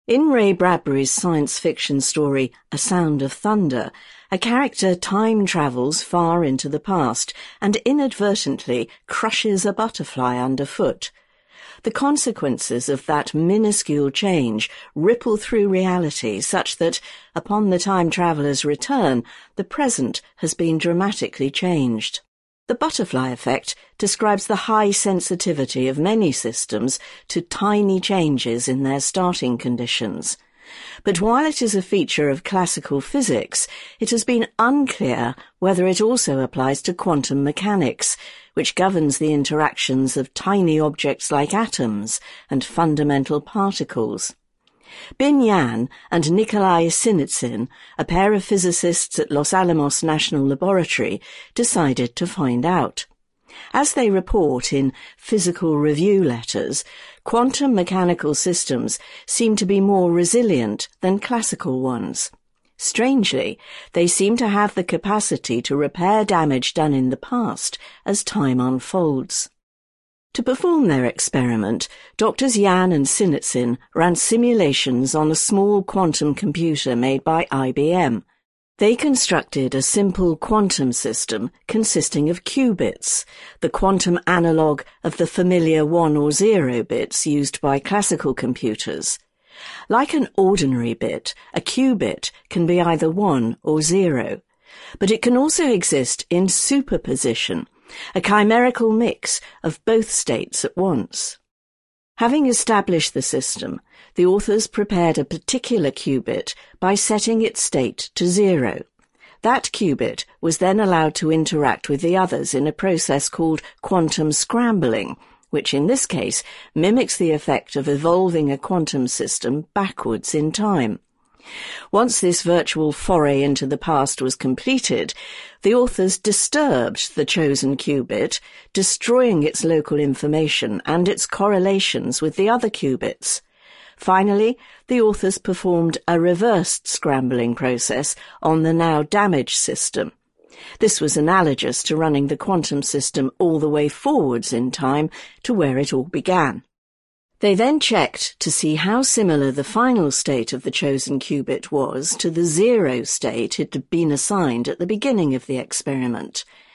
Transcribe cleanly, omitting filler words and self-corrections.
In Ray Bradbury's science fiction story A Sound of Thunder, a character time travels far into the past and inadvertently crushes a butterfly underfoot. The consequences of that minuscule change ripple through reality such that, upon the time traveller's return, the present has been dramatically changed. The butterfly effect describes the high sensitivity of many systems to tiny changes in their starting conditions. But while it is a feature of classical physics, it has been unclear whether it also applies to quantum mechanics, which governs the interactions of tiny objects like atoms and fundamental particles. Bin Yan and Nikolai Sinitsyn, a pair of physicists at Los Alamos National Laboratory, decided to find out. As they report in Physical Review letters, quantum mechanical systems seem to be more resilient than classical ones. Strangely, they seem to have the capacity to repair damage done in the past as time unfolds. To perform their experiment, Drs. Yan and Sinitsyn ran simulations on a small quantum computer made by IBM. They constructed a simple quantum system consisting of qubits, the quantum analogue of the familiar 1 or 0 bits used by classical computers. Like an ordinary bit, a qubit can be either 1 or 0, but it can also exist in superposition, a chimerical mix of both states at once. Having established the system, the authors prepared a particular qubit by setting its state to 0. That qubit was then allowed to interact with the others in a process called quantum scrambling, which in this case mimics the effect of evolving a quantum system backwards in time. Once this virtual foray into the past was completed, the authors disturbed the chosen qubit, destroying its local information and its correlations with the other qubits. Finally, the authors performed a reversed scrambling process on the now damaged system. This was analogous to running the quantum system all the way forwards in time to where it all began. They then checked to see how similar the final state of the chosen qubit was to the 0 state it had been assigned at the beginning of the experiment.